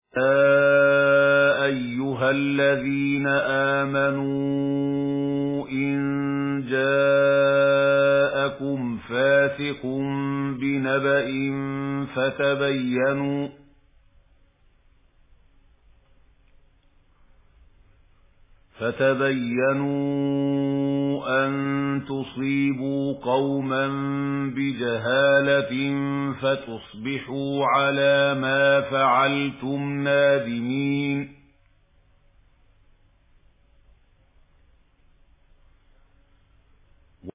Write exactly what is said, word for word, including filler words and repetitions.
يَا أَيُّهَا الَّذِينَ آمَنُوا إِن جَاءَكُمْ فَاسِقٌ بِنَبَإٍ فَتَبَيَّنُوا فَتَبَيَّنُوا أَن تُصِيبُوا قَوْمًا بِجَهَالَةٍ فَتُصْبِحُوا عَلَىٰ مَا فَعَلْتُمْ نَادِمِينَ